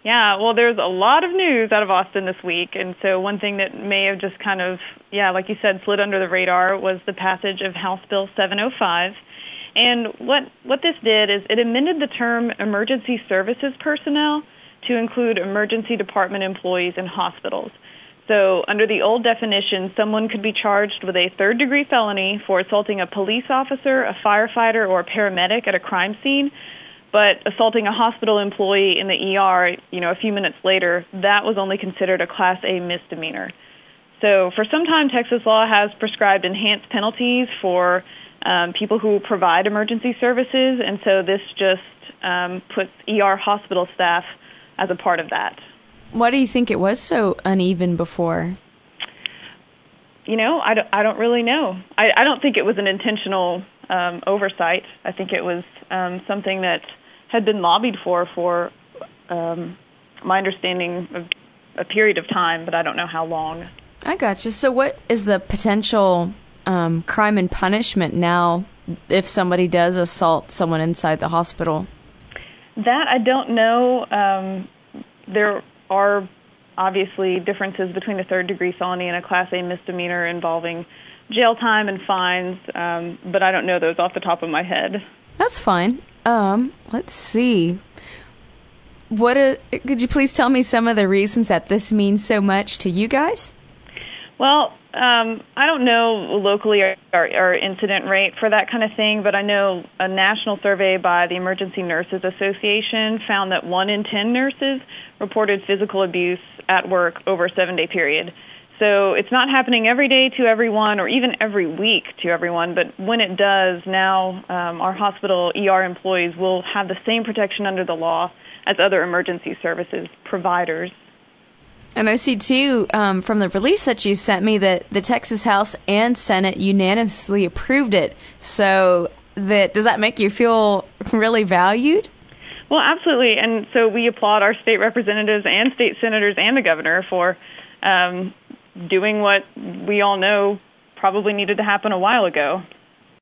Yeah, well, there's a lot of news out of Austin this week, and so one thing that may have just kind of, like you said, slid under the radar was the passage of House Bill 705. And what this did is it amended the term emergency services personnel to include emergency department employees in hospitals. So under the old definition, someone could be charged with a third-degree felony for assaulting a police officer, a firefighter, or a paramedic at a crime scene. But assaulting a hospital employee in the ER, a few minutes later, that was only considered a Class A misdemeanor. So for some time, Texas law has prescribed enhanced penalties for people who provide emergency services, and so this just puts ER hospital staff as a part of that. Why do you think it was so uneven before? I don't really know. I don't think it was an intentional oversight. I think it was something that had been lobbied for my understanding of a period of time, but I don't know how long. I gotcha. So what is the potential crime and punishment now if somebody does assault someone inside the hospital? That I don't know. There are obviously differences between a third-degree felony and a Class A misdemeanor involving jail time and fines, but I don't know those off the top of my head. That's fine. Let's see. Could you please tell me some of the reasons that this means so much to you guys? Well, I don't know locally our incident rate for that kind of thing, but I know a national survey by the Emergency Nurses Association found that 1 in 10 nurses reported physical abuse at work over a 7-day period. So it's not happening every day to everyone or even every week to everyone, but when it does, now our hospital ER employees will have the same protection under the law as other emergency services providers. And I see, too, from the release that you sent me that the Texas House and Senate unanimously approved it. So does that make you feel really valued? Well, absolutely. And so we applaud our state representatives and state senators and the governor for doing what we all know probably needed to happen a while ago.